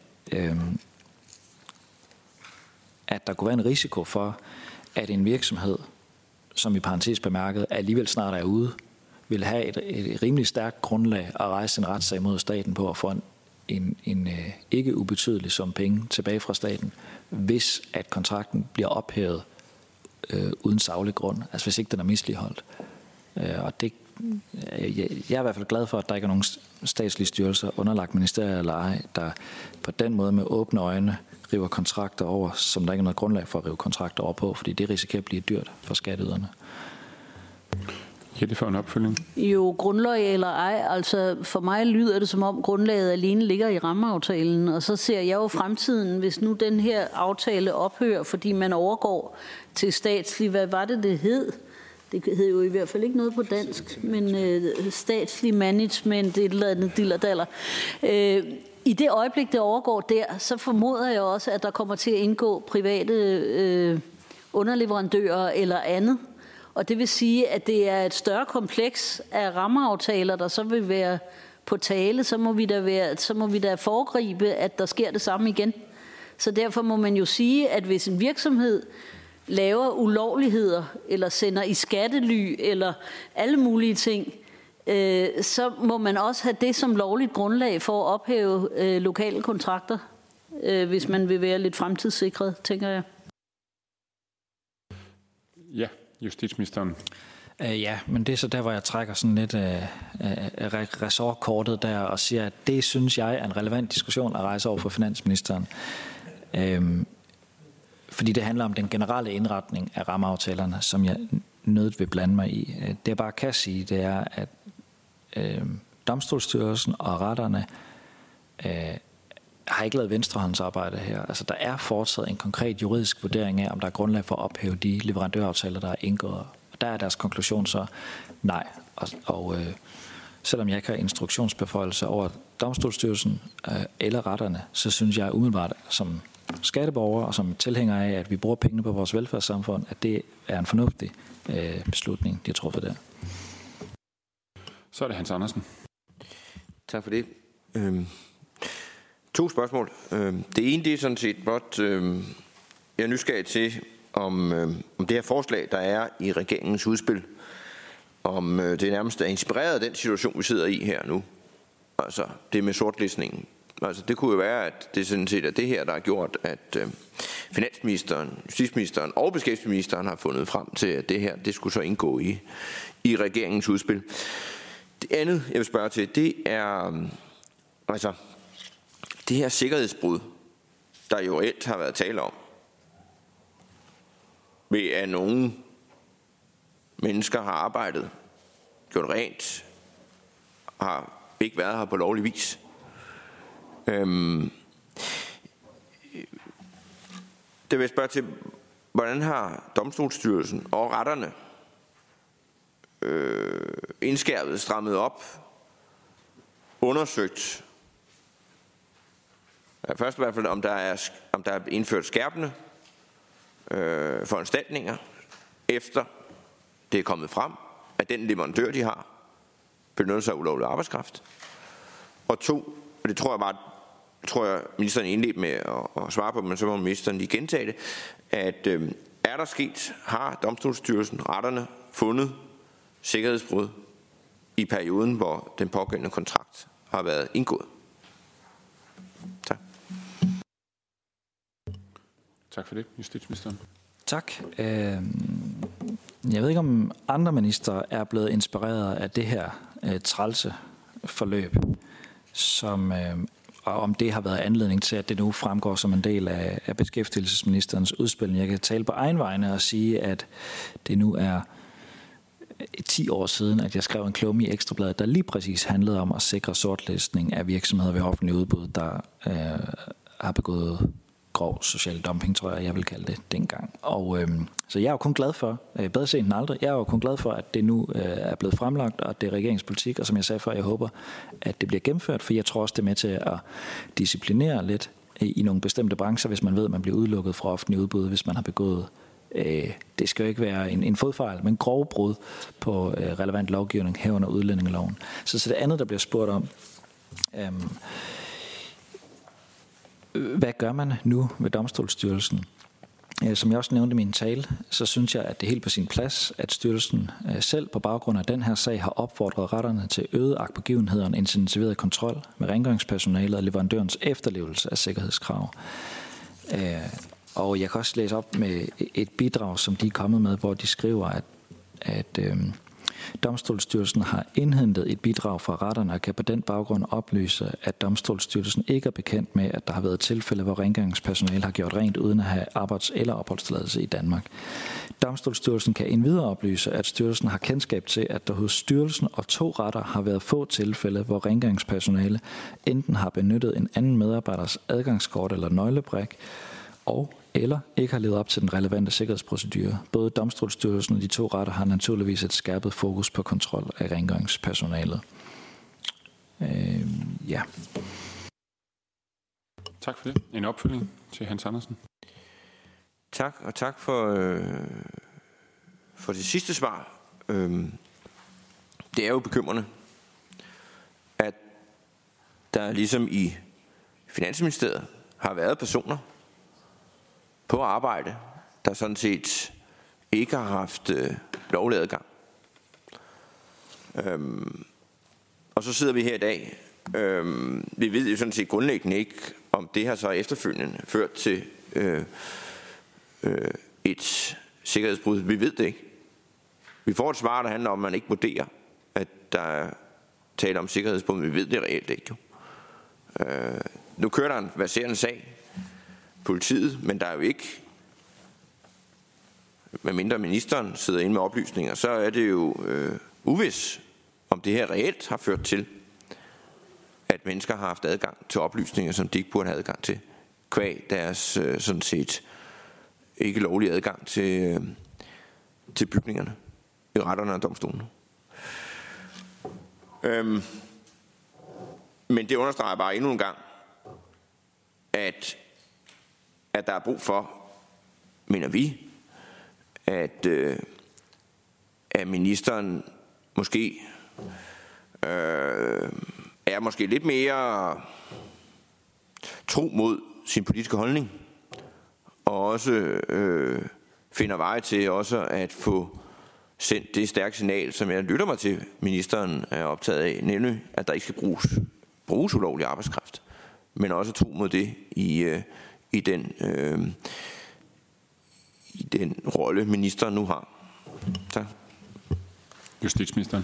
der kunne være en risiko for, at en virksomhed, som i parentes bemærket alligevel snart er ude, vil have et rimelig stærkt grundlag at rejse en retssag mod staten på at få en ikke ubetydelig sum penge tilbage fra staten, hvis at kontrakten bliver ophævet uden saglig grund, altså hvis ikke den er misligholdt. Og det, jeg er i hvert fald glad for, at der ikke er nogen statslige styrelser underlagt ministerier eller ej, der på den måde med åbne øjne river kontrakter over, som der ikke er noget grundlag for at rive kontrakter over på, fordi det risikerer at blive dyrt for skatteyderne. Ja, det får en opfølging. Jo, grundlag eller ej, altså for mig lyder det som om grundlaget alene ligger i rammeaftalen, og så ser jeg jo fremtiden, hvis nu den her aftale ophører, fordi man overgår til statslig, hvad var det hed? Det hed jo i hvert fald ikke noget på dansk, men statslig management, et eller andet dillerdaller. I det øjeblik, det overgår der, så formoder jeg også, at der kommer til at indgå private underleverandører eller andet. Og det vil sige, at det er et større kompleks af rammeaftaler, der så vil være på tale. Så må vi da foregribe, at der sker det samme igen. Så derfor må man jo sige, at hvis en virksomhed laver ulovligheder, eller sender i skattely, eller alle mulige ting, så må man også have det som lovligt grundlag for at ophæve lokale kontrakter, hvis man vil være lidt fremtidssikret, tænker jeg. Ja, justitsministeren. Ja, men det er så der, hvor jeg trækker sådan lidt ressortkortet der og siger, at det synes jeg er en relevant diskussion at rejse over for finansministeren. Fordi det handler om den generelle indretning af rammeaftalerne, som jeg nødigt vil blande mig i. Det jeg bare kan sige, det er, at Domstolsstyrelsen og retterne har ikke lavet venstrehåndsarbejde her. Altså, der er fortsat en konkret juridisk vurdering af, om der er grundlag for at ophæve de leverandøraftaler, der er indgået. Og der er deres konklusion så nej. Og selvom jeg ikke har instruktionsbeføjelse over Domstolsstyrelsen eller retterne, så synes jeg umiddelbart som skatteborger og som tilhænger af, at vi bruger pengene på vores velfærdssamfund, at det er en fornuftig beslutning, de har truffet der. Så er det Hans Andersen. Tak for det. 2 spørgsmål. Det ene, det er sådan set blot, jeg er nysgerrig til, om det her forslag, der er i regeringens udspil, om det nærmest er inspireret af den situation, vi sidder i her nu. Altså det med sortlistningen. Altså det kunne jo være, at det sådan set er det her, der har gjort, at finansministeren, justitsministeren og beskæftigelsesministeren har fundet frem til, at det her, det skulle så indgå i regeringens udspil. Det andet, jeg vil spørge til, det er altså det her sikkerhedsbrud, der jo reelt har været tale om, ved at nogle mennesker har arbejdet, gjort rent, har ikke været her på lovlig vis. Det vil jeg spørge til, hvordan har Domstolsstyrelsen og retterne indskærpet, strammet op, undersøgt, først i hvert fald, om der er indført skærpende foranstaltninger, efter det er kommet frem, at den leverandør, de har, benytter sig af ulovlig arbejdskraft. Og 2, og det tror jeg ministeren indledte med at svare på, men så må ministeren lige gentage det, at er der sket, har Domstolsstyrelsen, retterne, fundet sikkerhedsbrud i perioden, hvor den pågældende kontrakt har været indgået? Tak. Tak for det, justitsministeren. Tak. Jeg ved ikke, om andre ministre er blevet inspireret af det her trælse forløb, og om det har været anledning til, at det nu fremgår som en del af beskæftigelsesministerens udspil. Jeg kan tale på egen vegne og sige, at det nu er 10 år siden, at jeg skrev en klumme i Ekstrabladet, der lige præcis handlede om at sikre sortlistning af virksomheder ved offentlig udbud, der har begået grov social dumping, tror jeg vil kalde det dengang. Og så jeg er jo kun glad for, bedre sent end aldrig, jeg er jo kun glad for, at det nu er blevet fremlagt, og det er regeringspolitik, og som jeg sagde før, jeg håber, at det bliver gennemført, for jeg tror også, det er med til at disciplinere lidt i nogle bestemte brancher, hvis man ved, at man bliver udelukket fra offentlig udbud, hvis man har begået, det skal jo ikke være en fodfejl, men grov brud på relevant lovgivning, herunder udlændingeloven. Så det andet, der bliver spurgt om, hvad gør man nu med Domstolsstyrelsen? Som jeg også nævnte i min tale, så synes jeg, at det er helt på sin plads, at styrelsen selv på baggrund af den her sag har opfordret retterne til øget agtpågivenhed og en intensiveret kontrol med rengøringspersonalet og leverandørens efterlevelse af sikkerhedskrav. Og jeg kan også læse op med et bidrag, som de er kommet med, hvor de skriver, at Domstolsstyrelsen har indhentet et bidrag fra retterne og kan på den baggrund oplyse, at Domstolsstyrelsen ikke er bekendt med, at der har været tilfælde, hvor rengøringspersonale har gjort rent uden at have arbejds- eller opholdstilladelse i Danmark. Domstolsstyrelsen kan endvidere oplyse, at styrelsen har kendskab til, at der hos styrelsen og 2 retter har været få tilfælde, hvor rengøringspersonale enten har benyttet en anden medarbejders adgangskort eller nøglebrik, eller ikke har levet op til den relevante sikkerhedsprocedure. Både Domstolsstyrelsen og de 2 retter har naturligvis et skærpet fokus på kontrol af rengøringspersonalet. Ja. Tak for det. En opfølgning til Hans Andersen. Tak, og tak for det sidste svar. Det er jo bekymrende, at der ligesom i Finansministeriet har været personer på arbejde, der sådan set ikke har haft lovlig adgang. Og så sidder vi her i dag. Vi ved jo sådan set grundlæggende ikke, om det har så efterfølgende ført til et sikkerhedsbrud. Vi ved det ikke. Vi får et svar, der handler om, at man ikke vurderer, at der taler om sikkerhedsbrud, men vi ved det reelt ikke. Nu kører der en verserende sag, politiet, men der er jo ikke, medmindre ministeren sidder inde med oplysninger, så er det jo uvis, om det her reelt har ført til, at mennesker har haft adgang til oplysninger, som de ikke burde have adgang til, kvæg deres sådan set ikke lovlig adgang til bygningerne i retterne og domstolene. Men det understreger bare endnu en gang, at der er brug for, mener vi, at ministeren måske er måske lidt mere tro mod sin politiske holdning, og også finder veje til også at få sendt det stærke signal, som jeg lytter mig til, ministeren er optaget af, nemlig at der ikke skal bruges ulovlig arbejdskraft, men også tro mod det i den rolle, ministeren nu har. Tak. Justitsministeren.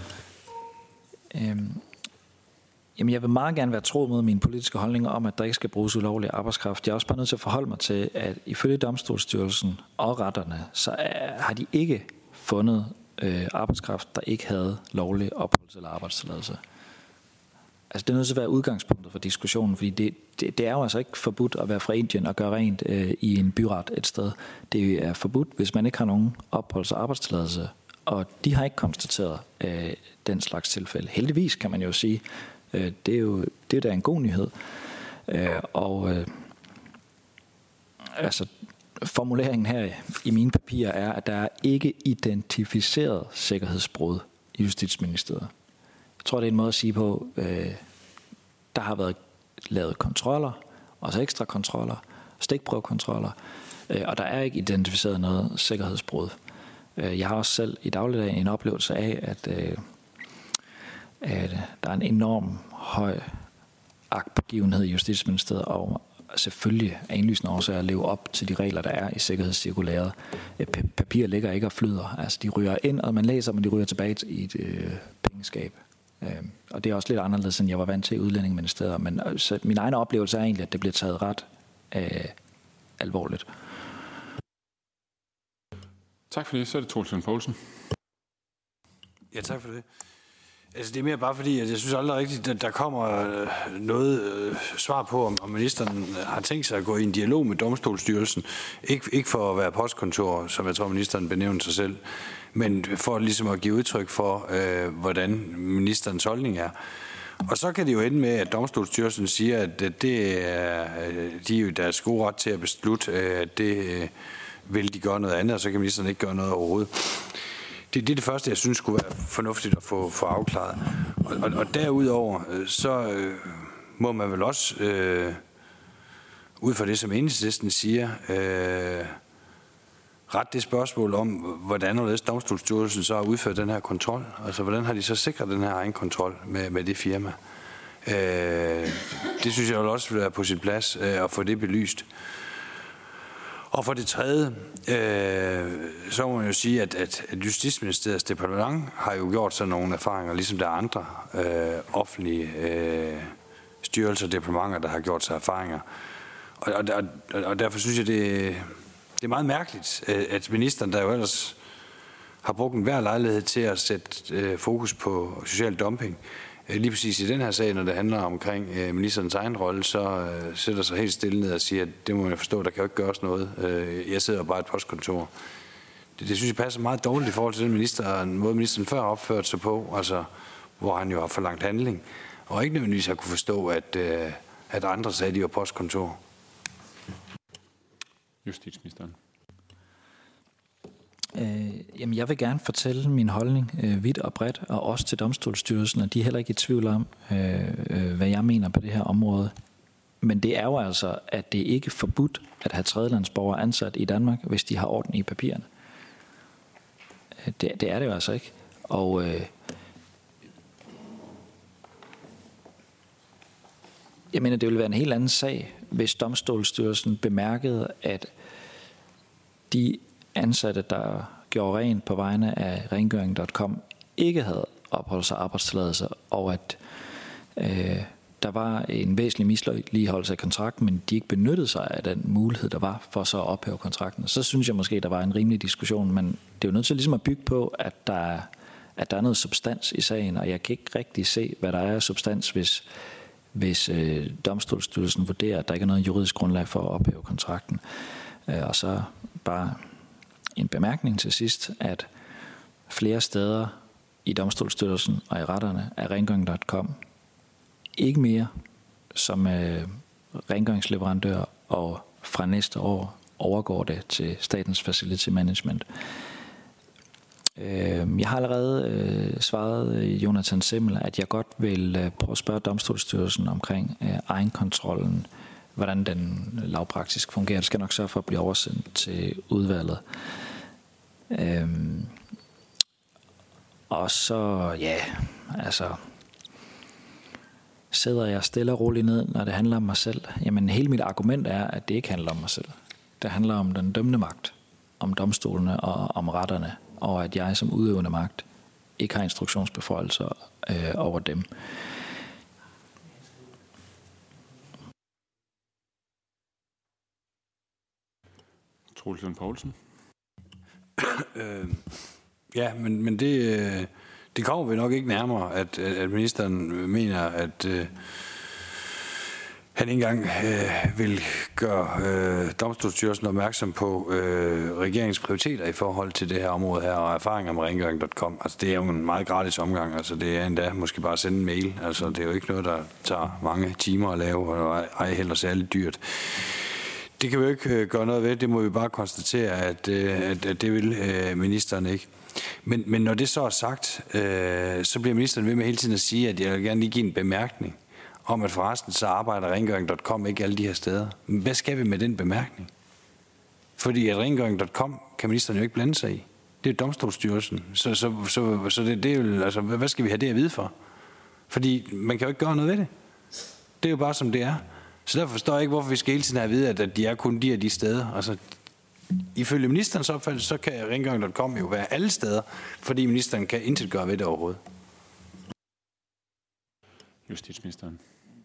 Jamen, jeg vil meget gerne være tro mod mine politiske holdninger om, at der ikke skal bruges ulovlig arbejdskraft. Jeg er også bare nødt til at forholde mig til, at ifølge Domstolsstyrelsen og retterne, så har de ikke fundet arbejdskraft, der ikke havde lovlig opholds- eller arbejdstilladelse. Altså, det er nødt til at være udgangspunktet for diskussionen, fordi det er jo altså ikke forbudt at være fra Indien og gøre rent i en byret et sted. Det er forbudt, hvis man ikke har nogen opholds- og arbejdstilladelse, og de har ikke konstateret den slags tilfælde. Heldigvis kan man jo sige, det er da en god nyhed. Altså, formuleringen her i mine papirer er, at der er ikke identificeret sikkerhedsbrud i Justitsministeriet. Jeg tror, det er en måde at sige på, der har været lavet kontroller, også ekstra kontroller, stikprøvekontroller, og der er ikke identificeret noget sikkerhedsbrud. Jeg har også selv i dagligdagen en oplevelse af, at der er en enorm høj agtpågivenhed i Justitsministeriet, og selvfølgelig er indlysende årsager at leve op til de regler, der er i sikkerhedscirkulæret. Papir ligger ikke og flyder. Altså, de ryger ind, og man læser, men de ryger tilbage i et pengeskab. Og det er også lidt anderledes, end jeg var vant til i Udlændingeministeriet. Men så min egen oplevelse er egentlig, at det bliver taget ret alvorligt. Tak for det. Så er det Troels Lund Poulsen. Ja, tak for det. Altså, det er mere bare fordi, at jeg synes aldrig rigtigt, at der kommer noget svar på, om ministeren har tænkt sig at gå i en dialog med Domstolsstyrelsen. Ikke for at være postkontor, som jeg tror, ministeren benævner sig selv, men for ligesom at give udtryk for, hvordan ministerens holdning er. Og så kan det jo ende med, at Domstolsstyrelsen siger, at det er de er jo deres gode ret til at beslutte, at det vil de gøre noget andet, og så kan ministeren ikke gøre noget overhovedet. Det er det første, jeg synes skulle være fornuftigt at få afklaret. Og derudover, så må man vel også, ud fra det, som Enhedslisten siger, ret det spørgsmål om, hvordan Domstolsstyrelsen så har udført den her kontrol. Altså, hvordan har de så sikret den her egen kontrol med det firma? Det synes jeg vil også være på sin plads at få det belyst. Og for det tredje, så må man jo sige, at Justitsministeriets departement har jo gjort sådan nogle erfaringer, ligesom der er andre offentlige styrelser og departementer, der har gjort sig erfaringer. Og derfor synes jeg, det er meget mærkeligt, at ministeren, der jo ellers har brugt enhver lejlighed til at sætte fokus på social dumping, lige præcis i den her sag, når det handler omkring ministerens egen rolle, så sætter sig helt stille ned og siger, at det må man forstå, der kan jo ikke gøres noget. Jeg sidder bare i et postkontor. Det synes jeg passer meget dårligt i forhold til den måde ministeren før har opført sig på, altså hvor han jo har forlangt handling, og ikke nødvendigvis har kunne forstå, at andre sagde, at de var postkontor. Justitsministeren. Jamen, jeg vil gerne fortælle min holdning vidt og bredt, og også til Domstolsstyrelsen, og de er heller ikke i tvivl om, hvad jeg mener på det her område. Men det er jo altså, at det ikke er forbudt at have tredjelandsborgere ansat i Danmark, hvis de har orden i papirerne. Det er det jo altså ikke. Og jeg mener, det ville være en helt anden sag, hvis Domstolsstyrelsen bemærkede, at de ansatte, der gjorde rent på vegne af rengøring.com, ikke havde opholds- og arbejdstilladelse, og at der var en væsentlig misligholdelse af kontrakten, men de ikke benyttede sig af den mulighed, der var for så at ophæve kontrakten. Så synes jeg måske, der var en rimelig diskussion, men det er jo nødt til ligesom at bygge på, at der er noget substans i sagen, og jeg kan ikke rigtig se, hvad der er af substans, hvis Domstolsstyrelsen vurderer, at der ikke er noget juridisk grundlag for at ophæve kontrakten. Og så bare en bemærkning til sidst, at flere steder i Domstolsstyrelsen og i retterne er rengøring.com ikke mere som rengøringsleverandør, og fra næste år overgår det til Statens Facility Management. Jeg har allerede svaret Jonathan Simmel, at jeg godt vil prøve at spørge Domstolsstyrelsen omkring egenkontrollen, hvordan den lavpraktisk fungerer. Det skal nok sørge for at blive oversendt til udvalget. Og så, sidder jeg stille og roligt ned, når det handler om mig selv. Jamen, hele mit argument er, at det ikke handler om mig selv. Det handler om den dømmende magt, om domstolene og om retterne, og at jeg som udøvende magt ikke har instruktionsbeføjelser over dem. Troels Lund Poulsen. Ja, men det kommer vi nok ikke nærmere, at ministeren mener, at han ikke engang vil gøre Domstolsstyrelsen opmærksom på regeringens prioriteter i forhold til det her område her, og erfaringer med rengøring.com. Altså, det er jo en meget gratis omgang. Altså, det er endda måske bare at sende en mail. Altså, det er jo ikke noget, der tager mange timer at lave, og ej heller særligt dyrt. Det kan vi jo ikke gøre noget ved. Det må vi bare konstatere, at det vil ministeren ikke. Men når det så er sagt, så bliver ministeren ved med hele tiden at sige, at jeg vil gerne lige give en bemærkning om, at forresten så arbejder rengøring.com ikke alle de her steder. Men hvad skal vi med den bemærkning? Fordi at rengøring.com kan ministeren jo ikke blande sig i. Det er jo Domstolsstyrelsen. Så det er jo, altså, hvad skal vi have det at vide for? Fordi man kan jo ikke gøre noget ved det. Det er jo bare som det er. Så derfor forstår jeg ikke, hvorfor vi skal hele tiden have at vide, at de er kun de og de steder. Altså, ifølge ministerens opfattelse, så kan rengøring.com jo være alle steder, fordi ministeren kan intet gøre ved det overhovedet. Justitsministeren.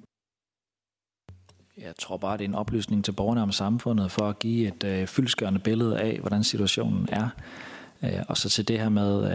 Jeg tror bare, det er en oplysning til borgerne om samfundet for at give et fyldestgørende billede af, hvordan situationen er. Og så til det her med...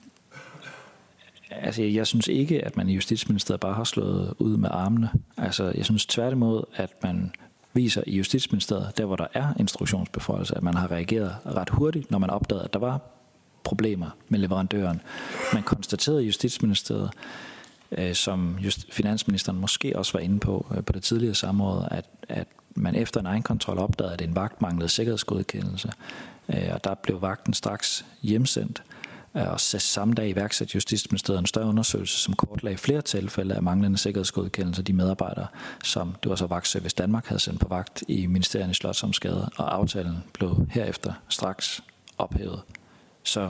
Altså, jeg synes ikke, at man i Justitsministeriet bare har slået ud med armene. Altså, jeg synes tværtimod, at man viser i Justitsministeriet, der hvor der er instruktionsbeføjelse, at man har reageret ret hurtigt, når man opdagede, at der var problemer med leverandøren. Man konstaterede i Justitsministeriet, som finansministeren måske også var inde på det tidligere samråd, at man efter en egenkontrol opdagede, at en vagt manglede sikkerhedsgodkendelse, og der blev vagten straks hjemsendt. Og samme dag iværksatte Justitsministeriet en større undersøgelse, som kortlagde flere tilfælde af manglende sikkerhedsgodkendelse af de medarbejdere, som det var så Vagtservice Danmark havde sendt på vagt i ministerierne i Slotsholmsgade, og aftalen blev herefter straks ophævet. Så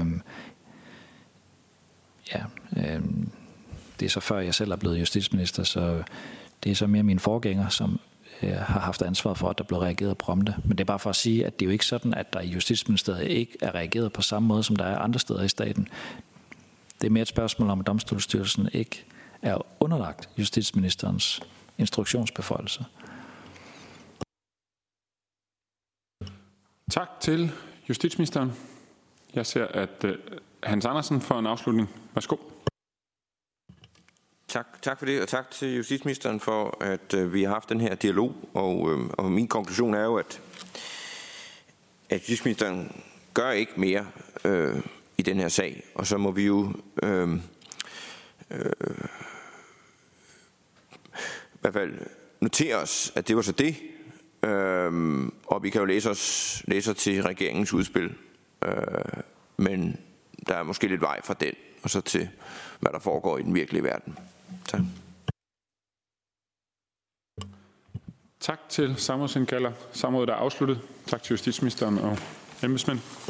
det er så før jeg selv er blevet justitsminister, så det er så mere mine forgænger, som har haft ansvar for, at der blev reageret prompte. Men det er bare for at sige, at det er jo ikke sådan, at der i Justitsministeriet ikke er reageret på samme måde, som der er andre steder i staten. Det er mere et spørgsmål om, at Domstolsstyrelsen ikke er underlagt justitsministerens instruktionsbeføjelse. Tak til justitsministeren. Jeg ser, at Hans Andersen får en afslutning. Værsgo. Tak for det, og tak til justitsministeren for, at vi har haft den her dialog. Og min konklusion er jo, at justitsministeren gør ikke mere i den her sag. Og så må vi jo i hvert fald notere os, at det var så det. Og vi kan jo læse os til regeringens udspil. Men der er måske lidt vej fra den, og så til, hvad der foregår i den virkelige verden. Tak. Tak til samrådsindkalder. Samrådet er afsluttet. Tak til justitsministeren og embedsmænd.